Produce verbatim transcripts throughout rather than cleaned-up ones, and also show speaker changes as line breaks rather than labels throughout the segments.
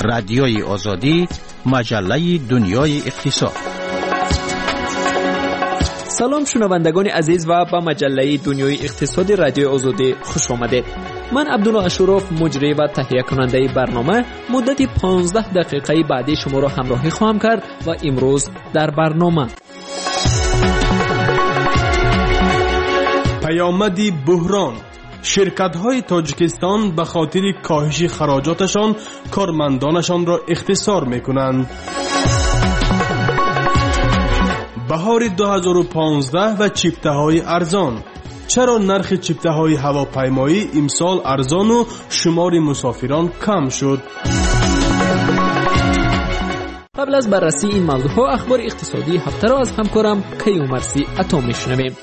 رادیوی آزادی، مجله دنیای اقتصاد.
سلام شنوندگان عزیز و به مجله دنیای اقتصادی رادیوی آزادی خوش آمدید. من عبدالله اشرف، مجری و تهیه کننده برنامه، مدت پانزده دقیقه بعدی شما را همراهی خواهم کرد و امروز در برنامه
پیامدی بحران: شرکت‌های تاجیکستان به خاطر کاهش خراجاتشان کارمندانشان را اختصار می‌کنند. بهار دو هزار و پانزده و چیپته‌های ارزان. چرا نرخ چیپته‌های هواپیمایی امسال ارزان و شمار مسافران کم شد؟
قبل از بررسی این موضوع اخبار اقتصادی هفته را از همکارم کیومرثی عطا میشنویم.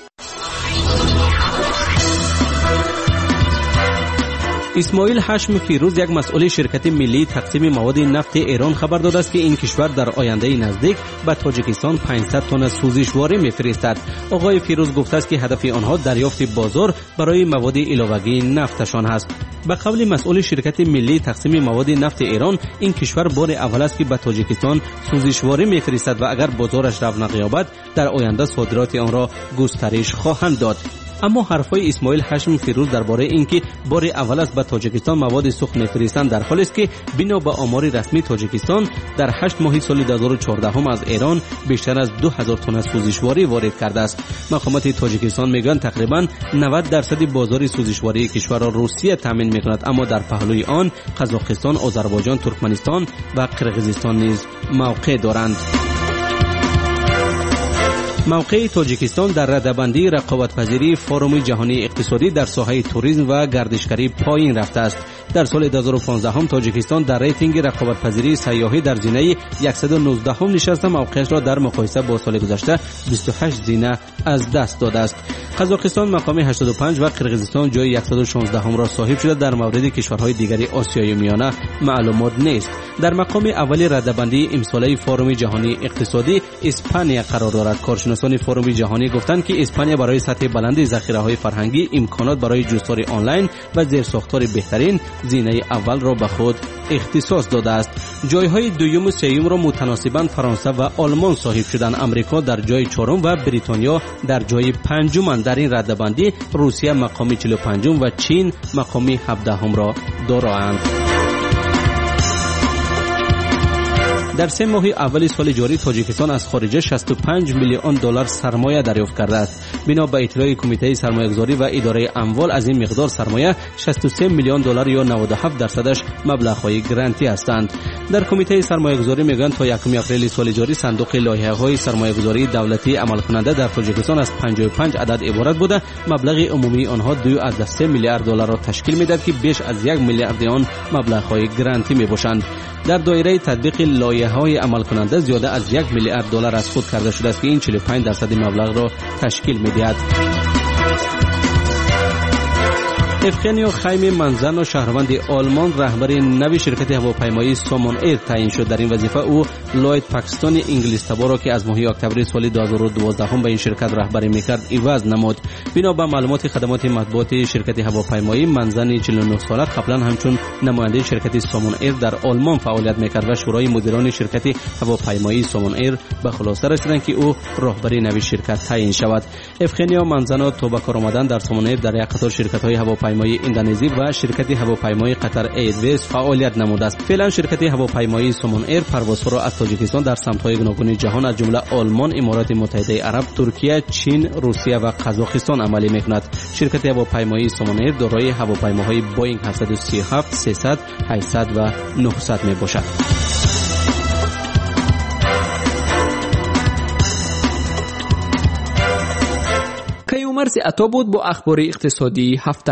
اسماعیل هاشم فیروز، یک مسئول شرکت ملی تقسیم مواد نفت ایران، خبر داده است که این کشور در آینده نزدیک به تاجیکستان پانصد تن سوزشواری می‌فرستد. آقای فیروز گفته است که هدف آنها دریافت بازار برای مواد علاوه‌ای نفتشان است. به قول مسئول شرکت ملی تقسیم مواد نفت ایران، این کشور بار اول است که به تاجیکستان سوزشواری می‌فرستد و اگر بازارش رونق یابد در آینده صادرات آن را گسترش خواهند داد. اما حرفای اسماعیل هاشم فیروز درباره اینکه بار اول است به تاجیکستان مواد سوخت می‌فرستند در حالی است که بنا به آمار رسمی تاجیکستان در هشت ماه سال دو هزار و چهارده هم از ایران بیشتر از دو هزار تن سوزشواری وارد کرده است. مقامات تاجیکستان میگن تقریباً نود درصد بازار سوزشواری کشور را روسیه تامین می‌کند، اما در پهلوی آن قزاقستان، آذربایجان، ترکمنستان و قرقیزستان نیز موقع دارند. موقع تاجیکستان در رده‌بندی رقابت‌پذیری فروم جهانی اقتصادی در ساحه توریسم و گردشگری پایین رفته است. در سال دو هزار و پانزده هم تاجیکستان در ریتینگ رقابت‌پذیری سیاحی در زینه صد و نوزده هم نشسته موقعش را در مقایسه با سال گذشته بیست و هشت زینه از دست داده است. قزاقستان مقام هشتاد و پنج و قرقیزستان جای صد و شانزده هم را صاحب شده. در مورد کشورهای دیگری آسیای میانه معلومات نیست. در مقام اول رده‌بندی امساله فروم جهانی اقتصادی اسپانیا قرار دارد. کارشناسان فروم جهانی گفتند که اسپانیا برای سطح بلند ذخیره‌های فرهنگی، امکانات برای جستار آنلاین و زیرساختار بهترین زینه اول را به خود اختصاص داده است. جایهای دوم و سوم را متناسباً فرانسه و آلمان صاحب شدند. امریکا در جای چهارم و بریتانیا در جای پنجم. در این رده‌بندی روسیه مقام چهل و پنجم و چین مقام هفدهم را دارند. در سه ماه اول سال جاری تاجیکستان از خارجه شصت و پنج میلیون دلار سرمایه دریافت کرده است. بنا به اطلاع کمیته سرمایه‌گذاری و اداره اموال، از این مقدار سرمایه شصت و سه میلیون دلار یا نود و هفت درصدش مبلغ‌های گرانتی هستند. در کمیته سرمایه‌گذاری میگن تا یکم اپریل سال جاری صندوق لایحه‌های سرمایه‌گذاری دولتی عمل کننده در تاجیکستان از پنجاه و پنج عدد عبارت بوده. مبلغ عمومی آنها دو عدد سه میلیارد دلار را تشکیل میدهد که بیش از یک میلیارد آن مبلغ‌های گرانتی میباشند. در دایره تطبیق لایحه‌های عمل کننده زیاده از یک میلیارد دلار از خود کرده شده است که این چهل و پنج درصد مبلغ را تشکیل می‌دهد. افغانیو خیم منزن و شهروند آلمان رهبر نوی شرکت هواپیمایی سامون ایر تعیین شد. در این وظیفه او لوید پاکستانی انگلیس تبار را که از ماه اکتبر سال دو هزار و دوازده هم به این شرکت رهبری میکرد عوض نمود. بنا به معلومات خدمات مطبوعاتی شرکت هواپیمایی، منزن چهل و نه ساله قبلا همچون نماینده شرکت سامون ایر در آلمان فعالیت میکرد و شورای مدیران شرکت هواپیمایی سامون ایر به خلاصه رسیدند که او رهبر نوی شرکت تعیین شود. افغانیو منزن تو به کار آمدن در سامون ایر در یک قطار شرکت‌های هواپیمایی اندونزی و شرکت هواپیمایی قطر ایرویز فعالیت نموده است. فعلا شرکت هواپیمایی سامون ایر پروازها را از تاجیکستان در سمت‌های گوناگون جهان از جمله آلمان، امارات متحده عرب، ترکیه، چین، روسیه و قزاقستان عملی می‌کند. شرکت هواپیمایی سامون ایر دارای هواپیماهای بوئینگ هفتصد و سی و هفت، سیصد، هشتصد و نهصد میباشد.
کیومرثی عطا بود با اخبار اقتصادی هفته.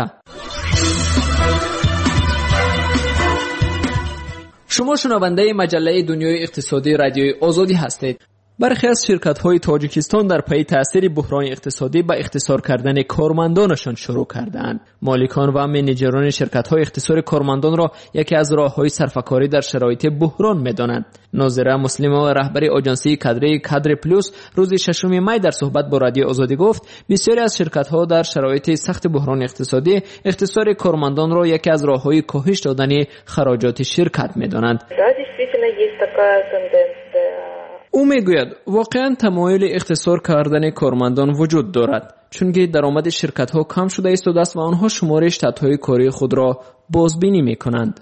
شما شنونده مجله دنیای اقتصادی رادیوی آزادی هستید. برخی از شرکت‌های تاجیکستان در پی تأثیر بحران اقتصادی به اختصار کردن کارمندانشان شروع کردند. مالکان و منیجران شرکت‌های اختصار کارمندان را یکی از راه‌های صرفه‌کاری در شرایط بحران می‌دانند. ناظره مسلمه رهبر آژانسی کادر کادر پلوس روز ششم می در صحبت با رادیو آزادی گفت بسیاری از شرکت‌ها در شرایط سخت بحران اقتصادی اختصار کارمندان را یکی از راه‌های کاهش دادن خراجات شرکت می‌دانند.
بعضی
او میگوید واقعا تمایل اختصار کردن کارمندان وجود دارد، چون که درآمد شرکت ها کم شده است و دست و آنها شمار اشتات های کاری خود را بازبینی میکنند.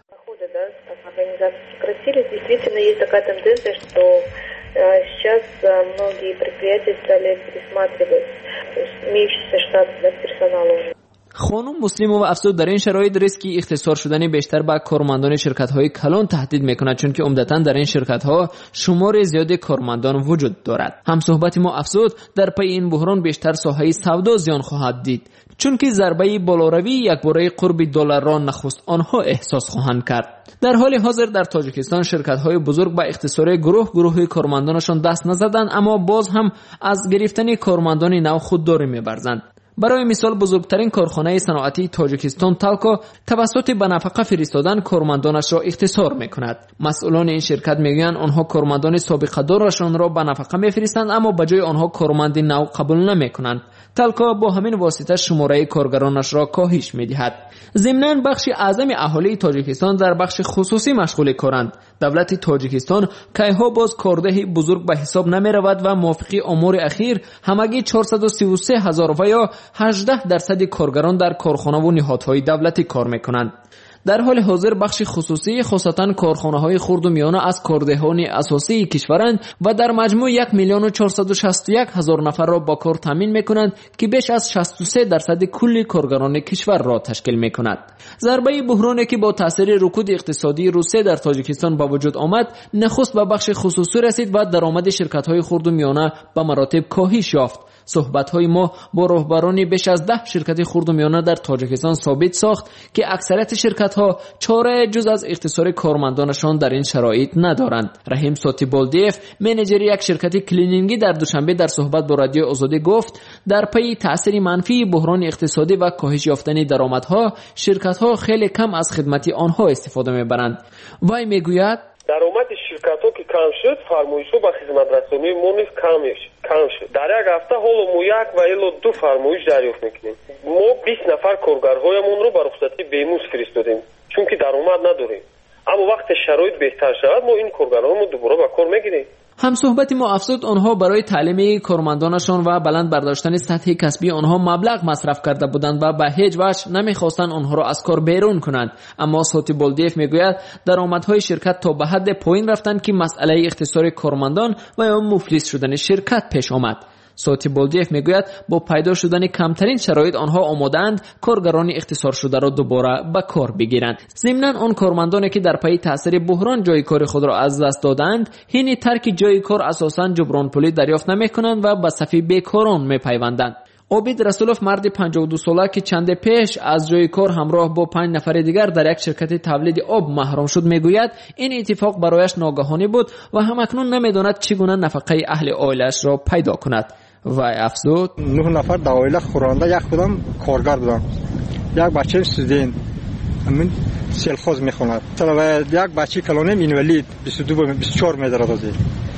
Сейчас многие предприятия стали пересматривать имеющийся штат персонала.
خانم مسلم و افزود در این شرایط ریسکی اختصار شدن بیشتر به کارمندان شرکت‌های کلان تهدید می‌کند، چون که عمدتاً در این شرکت‌ها شمار زیادی کارمندان وجود دارد. هم صحبت ما افزود در پی این بحران بیشتر ساحه سودا زیان خواهد دید، چون که ضربه بالاروی یکباره قرب دلار را نخست آنها احساس خواهند کرد. در حال حاضر در تاجیکستان شرکت‌های بزرگ به اختصار گروه گروه کارمندانشان دست نزدند، اما باز هم از گرفتن کارمندان نو خودداری می‌ورزند. برای مثال بزرگترین کارخانه صنعتی تاجیکستان تالکو توسط به نفقه فرستادن کارمندانش را اختصار میکند. مسئولان این شرکت میگویند آنها کارمندان سابقه دارشان را به نفقه میفرستند، اما به جای آنها کارمند نو قبول نمیکنند. تالکو با همین واسطه شماره کارگرانش را کاهش میدهد. ضمناً بخش اعظم اهالی تاجیکستان در بخش خصوصی مشغول کارند. دولت تاجیکستان کایها باز کارده بزرگ به حساب نمی رود و موافقی امور اخیر همگی چهارصد و سی و سه هزار و یا هجده درصد کارگران در کارخانه و نهادهای دولتی کار میکنند. در حال حاضر بخش خصوصی خاصتا کارخانه‌های خرد و میانه از کاردهان اساسی کشورند و در مجموع یک میلیون و چهارصد و شصت و یک هزار نفر را با کار تامین میکنند که بیش از شصت و سه درصد کل کارگران کشور را تشکیل میکند. ضربه بحرانی که با تاثیر رکود اقتصادی روسیه در تاجیکستان به وجود آمد نخست به بخش خصوصی رسید و درآمد شرکت‌های خرد و میانه به مراتب کاهش یافت. صحبت‌های ما با رهبران بیش از ده شرکت خرد و میانه در تاجیکستان ثابت ساخت که اکثریت شرکت‌ها چاره جز از اختصار کارمندانشان در این شرایط ندارند. رحیم ساتیبالدیف منیجر یک شرکت کلینینگی در دوشنبه در صحبت با رادیو آزادی گفت در پی تأثیر منفی بحران اقتصادی و کاهش یافتن درآمدها شرکت‌ها خیلی کم از خدمت آنها استفاده می‌برند. وی میگوید
درآمد شرکت‌ها که کم شد، فرمایش‌ها به خدمت‌رسانی ما نیز کم کم شد. در یک هفته حالا ما یک و الی دو فرمایش دریافت می‌کنیم. ما بیست نفر کارگرهایمون رو به رخصتی بیموز فرستادیم، چون که درآمد نداریم. اما وقتی شرایط بهتر شود ما این کارگرهامون دوباره به کار می‌گیریم.
هم صحبت ما افزود آنها برای تعلیم کارمندانشان و بلند برداشتن سطح کسبی آنها مبلغ مصرف کرده بودند و به هیچ وجه نمیخواستند آنها را از کار بیرون کنند. اما ساتیبالدیف میگوید درآمدهای شرکت تا به حد پایین رفتند که مسئله اختصار کارمندان و یا مفلس شدن شرکت پیش آمد. ساتیبالدیف میگوید با پیدا شدن کمترین شرایط آنها آماده‌اند کارگران اختصار شده را دوباره به کار بگیرند. ضمناً آن کارمندانی که در پی تاثیر بحران جای کار خود را از دست دادند حین ترک جای کار اساساً جبران پولی دریافت نمی‌کنند و به صف بیکاران می‌پیوندند. عابد رسولوف مرد پنجاه و دو ساله که چند پیش از جای کار همراه با پنج نفر دیگر در یک شرکت تولید آب محروم شد میگوید این اتفاق برایش ناگهانی بود و همکنون نمیداند چگونه نفقه اهل عائله‌اش را پیدا کند. و افزود
نه نفر در عائله خورنده یک کدام کارگر بودن، یک بچه استودنت همین سلخوز میخوند و یک بچه کلانه اینوالید بیست و دو بیست و چهار میدارد. از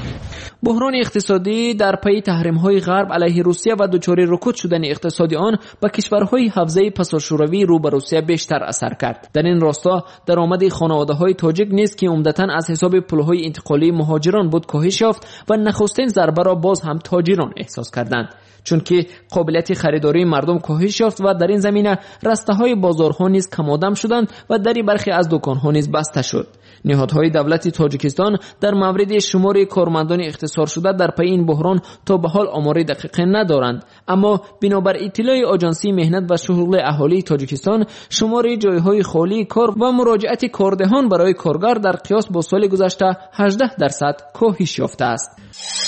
بحران اقتصادی در پی تحریم‌های غرب علیه روسیه و دچار رکود شدن اقتصادی آن به کشورهای حوزه پساشوروی رو به روسیه بیشتر اثر کرد. در این راستا درآمد خانواده‌های تاجیک نیز که عمدتاً از حساب پول‌های انتقالی مهاجران بود کاهش یافت و نخستین ضربه را باز هم تاجران احساس کردند، چون که قابلیت خریداری مردم کاهش یافت و در این زمینه رسته‌های بازارها نیز کم‌آدم شدند و دری برخی از دکان‌ها نیز بسته شد. نهادهای دولتی تاجیکستان در مورد شمار کارمندان اختصار شده در پی این بحران تا به حال آمار دقیق ندارند، اما بنابر اطلاع آژانسی مهنت و شغل اهالی تاجیکستان شمار جایهای خالی کار و مراجعت کاردهان برای کارگر در قیاس با سال گذشته هجده درصد کاهش یافته است.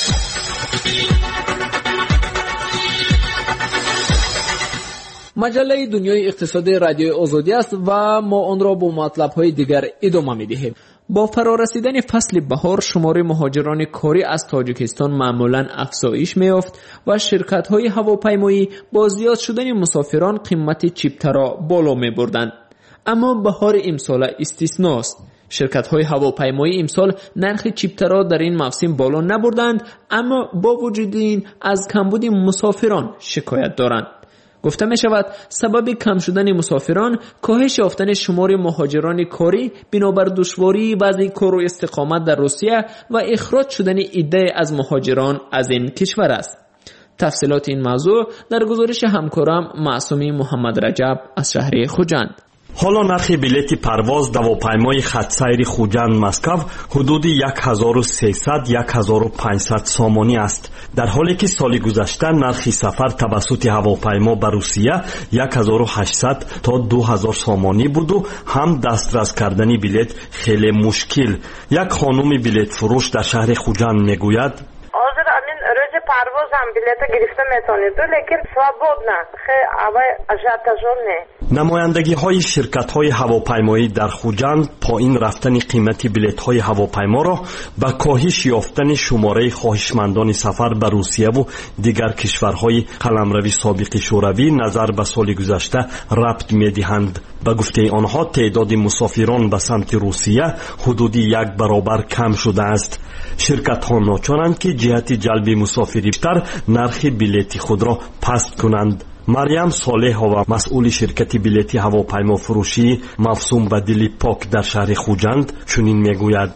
مجله دنیای اقتصادی رادیو آزادی است و ما آن را با مطلب‌های دیگر ادامه می‌دهیم. با فرارسیدن فصل بهار شمار مهاجران کاری از تاجیکستان معمولاً افزایش می‌یافت و شرکت‌های هواپیمایی با زیاد شدن مسافران قیمت چیپته را بالا می‌بردند. اما بهار امسال استثناست. شرکت‌های هواپیمایی امسال نرخ چیپته را در این موسم بالا نبردند، اما با وجود این از کمبود مسافران شکایت دارند. گفته می شود سبب کم شدن مسافران کاهش یافتن شمار مهاجران کاری بنابر دشواری وضع کار و استقامت در روسیه و اخراج شدن عده از مهاجران از این کشور است. تفصیلات این موضوع در گزارش همکارم معصومی محمد رجب از شهر خوجند.
حالا نرخ بلیت پرواز هواپیمای خط سیر خوجند مسکو حدود هزار و سیصد تا هزار و پانصد سامانی است، در حالی که سال گذشته نرخ سفر توسط هواپیما به روسیه هزار و هشتصد تا دو هزار سامانی بود و هم دسترس کردن بلیت خیلی مشکل. یک خانم بلیت فروش در شهر خوجند میگوید
روز پرواز هم بلیت گرفته میتونید لیکن سوابود نه خیلی اوای اجاتاژون نه.
نمایندگی های شرکت های هواپیمایی در خوجند پایین رفتن قیمت بلیت های هواپیما را به کاهش یافتن شماره خواهشمندان سفر به روسیه و دیگر کشورهای قلمروی سابق شوروی نظر به سال گذشته ربط میدهند. به گفته آنها تعداد مسافران به سمت روسیه حدودی یک برابر کم شده است. شرکت ها ناچارند که جهت جلب مسافری بیشتر نرخ بلیت خود را پست کنند. مریم صالح و مسئول شرکت بلیت هواپیما فروشی مفصوم و دلی پاک در شهر خوجند چنین میگوید: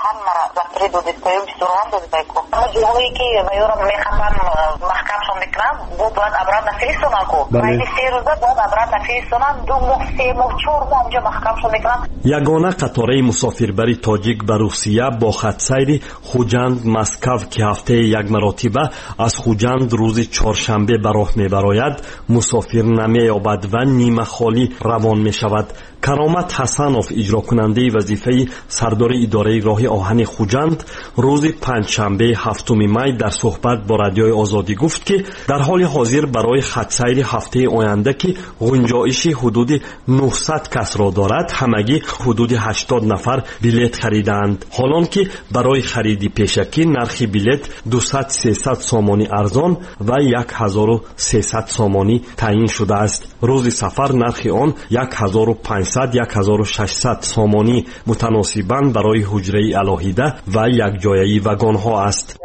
یگانه قطاره مسافربری تاجیک به روسیه با خط سیر خوجند مسکو که هفته یک مرتبه از خوجند روز چهارشنبه به راه میبراید مسافر نمی‌یابد و نیمه خالی روان می‌شود. کرامت حسنوف اجرا کننده وظیفه سردار اداره راه آهن خوجند روز پنجشنبه هفتم می در صحبت با رادیوی آزادی گفت که در حال حاضر برای خط سیر هفته آینده که گنجایش حدود نهصد کس را دارد همگی حدود هشتاد نفر بلیت خریدند، حالان که برای خرید پیشکی نرخ بلیت دویست سیصد سامانی ارزان و هزار و سیصد سامانی تعیین شده است. روز سفر نرخ آن هزار و پانصد تا هزار و ششصد سامانی متناسباً برای حجره الهیده و یک جایه وگان ها است.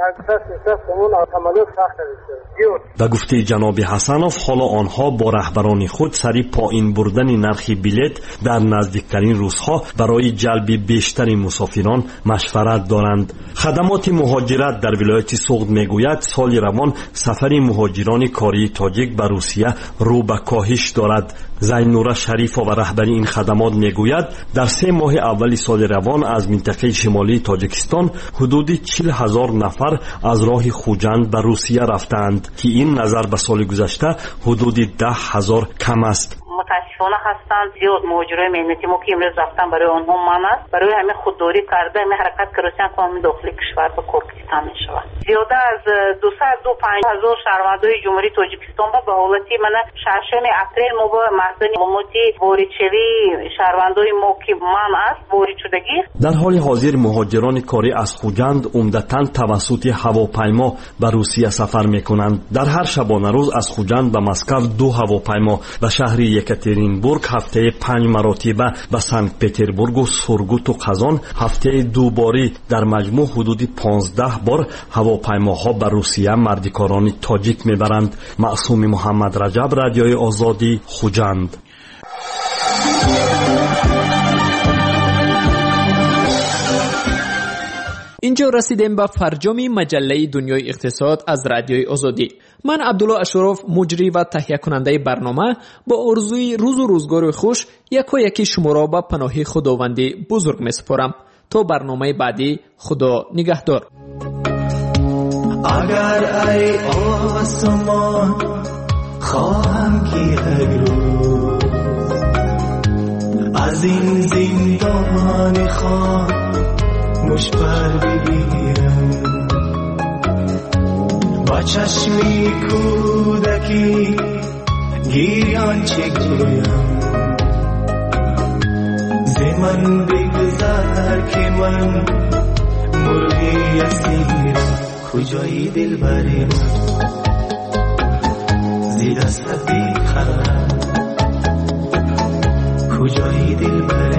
به گفته جناب حسنوف حالا آنها با رهبران خود سری پایین بردن نرخ بلیت در نزدیکترین روزها برای جلب بیشتر مسافران مشورت دارند. خدمات مهاجرت در ولایت سوغد میگوید سال روان سفر مهاجران کاری تاجیک به روسیه رو به کاهش دارد. زینوره شریف و رهبر این خدمات میگوید در سه ماه اول سال روان از منطقه شمالی تاجیکستان حدود چهل هزار نفر از راه خوجند به روسیه رفتند که این نظر به سال گذشته حدود ده هزار کم است.
متاسفانه هستند زیاد مهاجرای مهنتی ما که امروز رفتن برای آنها من است برای همه خودداری کرده همه حرکت کردن که داخل کشور به کار گرفتن میشود. زیاده از دویست و پنجاه هزار شهروندان جمهوری تاجیکستان به حالتی من ششم اپریل ما با مردان موتی وریچوی شهروندان ما که من است وارد شدگی.
در حال حاضر مهاجران کاری از خوجند عمدتاً توسط هواپیما به روسیه سفر میکنند. در هر شبانه روز از خوجند به مسکو دو هواپیما به شهر یکاترینبورگ هفته پنج مرتبه به سنت پترزبورگ و سورگوت و قزان هفته دو باری در مجموع حدود پانزده بار هواپیماها به روسیه مردکاران تاجیک میبرند. معصوم محمد رجب، رادیوی آزادی، خوجند.
اینجا رسیدیم به فرجام مجله دنیای اقتصاد از رادیوی آزادی. من عبدالله اشرف مجری و تهیه کننده برنامه با آرزوی روز و روزگار خوش یک و یکی شما را به پناه خداوندی بزرگ می سپارم. تا برنامه بعدی خدا نگهدار.
اگر ای آسمان خواهم که یک روز از این زندان خاموش پر بگیرم با چشمی کودکی گیران چه گویم زمن بگذر که من مرغی اسیرم کجایی دل بری من زی دست بی خرم کجایی دل بری